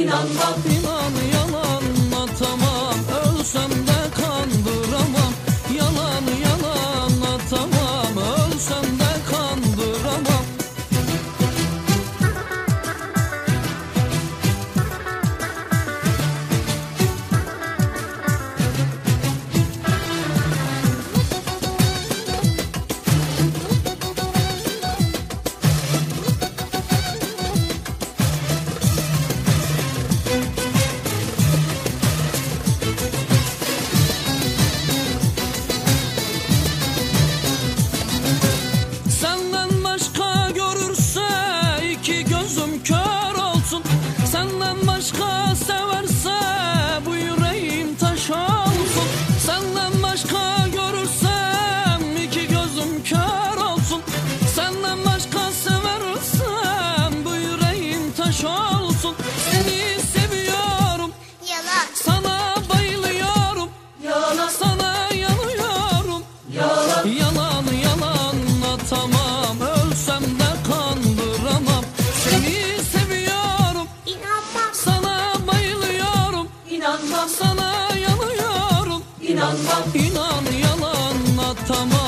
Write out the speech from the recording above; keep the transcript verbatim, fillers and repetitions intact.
inanmam. İnan yalan atamam, ölsem de kandıramam. Yalan yalan atamam, ölsem de kandıramam. Senden başka görürse iki gözüm kör olsun. Senden başka severse bu yüreğim taş olsun. Senden başka görürsem iki gözüm kör olsun. Senden başka seversem bu yüreğim taş olsun. Seni seviyorum, Yalan, sana bayılıyorum, yalan, sana yanıyorum. yalan, Yalan yalan atamam, ölsem de kandıramam. Seni seviyorum, inanmam, sana bayılıyorum, inanmam, sana yanıyorum. inanmam. İnan yalan atamam.